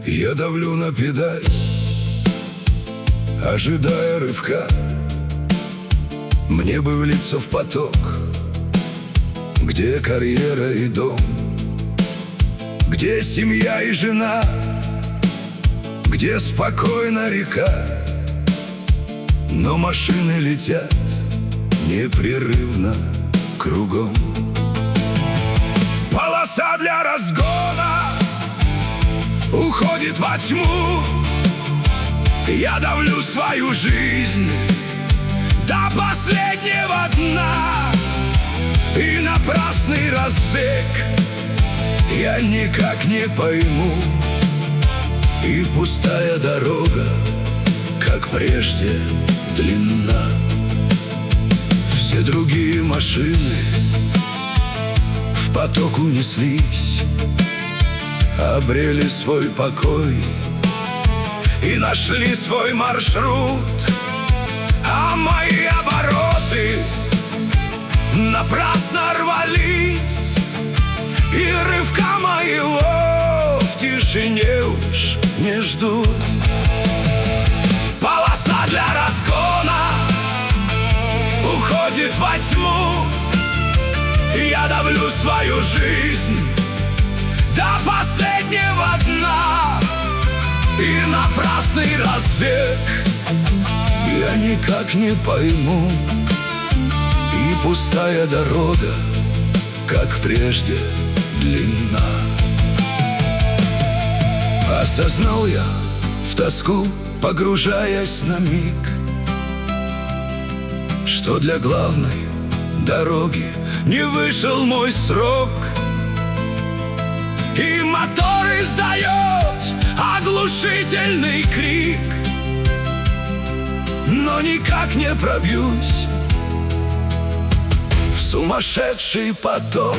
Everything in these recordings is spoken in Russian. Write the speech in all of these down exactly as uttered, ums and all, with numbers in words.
Я давлю на педаль, ожидая рывка. Мне бы влиться в поток, где карьера и дом, где семья и жена, где спокойна река. Но машины летят непрерывно кругом. Полоса для разгона уходит во тьму. Я давлю свою жизнь до последнего дна. И напрасный разбег я никак не пойму. И пустая дорога, как прежде, длинна. Все другие машины в поток унеслись, обрели свой покой и нашли свой маршрут. А мои обороты напрасно рвались, и рывка моего в тишине уж не ждут. Полоса для разгона уходит во тьму. Я давлю свою жизнь до последнего дна. И напрасный разбег я никак не пойму. И пустая дорога, как прежде, длинна. Осознал я в тоску, погружаясь на миг, что для главной дороги не вышел мой срок. И мотор издает оглушительный крик, но никак не пробьюсь в сумасшедший поток.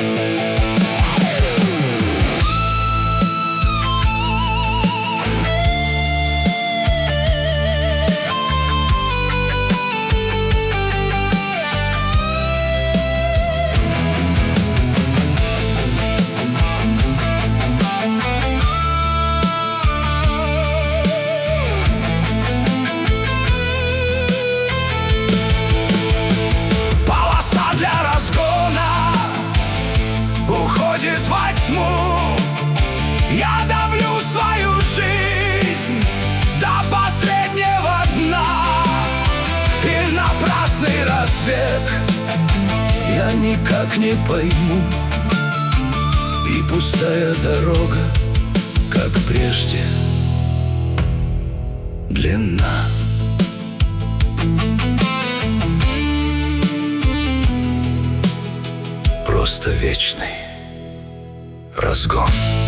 Уходит во тьму. Я давлю свою жизнь до последнего дна. И напрасный разбег я никак не пойму. И пустая дорога, как прежде, длинна. Просто вечный разгон.